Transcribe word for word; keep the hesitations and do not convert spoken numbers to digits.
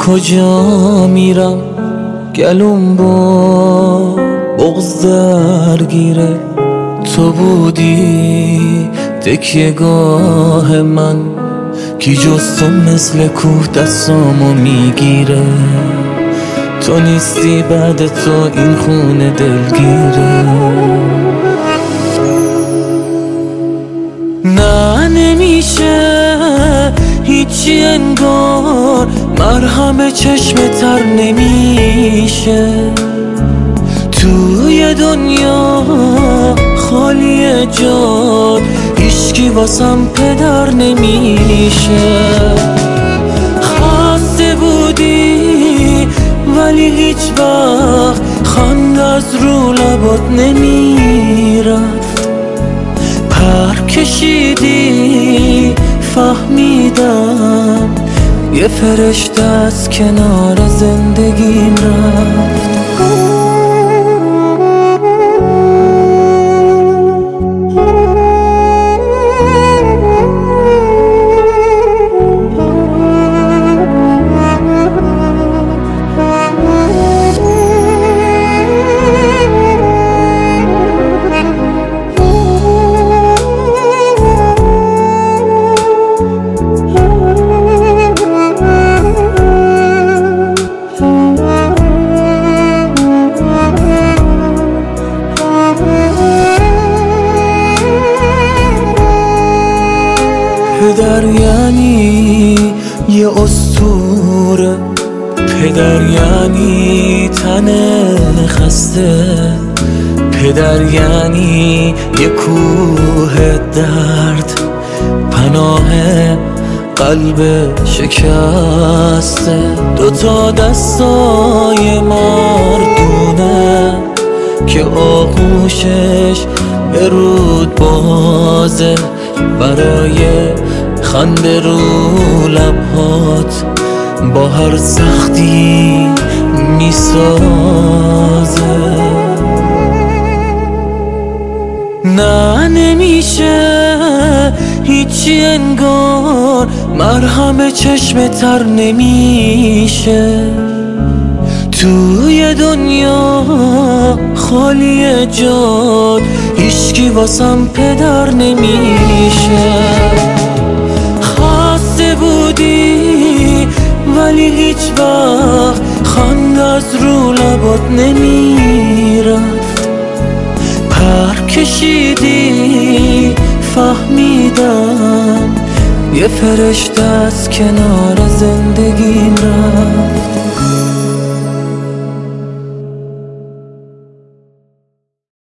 کجا میرم گلوم با بغض درگیره. تو بودی تکیه گاه من، کی جز تو مثل کوه دستامو میگیره. تو نیستی بعد تو این خونه دلگیره. نه نمیشه هیچی انگار، مرهم چشم تر نمیشه. توی دنیا خالی جاد، هیچکی واسم پدر نمیشه. خسته بودی ولی هیچ وقت خنده از رو لبات نمیرفت. پر کشیدی فهمیدم یه فرشته از کنار زندگیم رفت. پدر یعنی یه اسطوره، پدر یعنی تن خسته، پدر یعنی یه کوه درد، پناه قلب شکسته. دوتا دستای مردونه که آغوشش به رود بازه، برای خنده رو لبهات با هر سختی میسازه. نه نمیشه هیچی انگار، مرهم چشم تر نمیشه. توی دنیا خالی جاد، هیچکی واسم پدر نمیشه. خسته بودی ولی هیچ وقت خنده از رو لبات نمیرفت. پر کشیدی فهمیدم یه فرشته از کنار زندگیم رفت.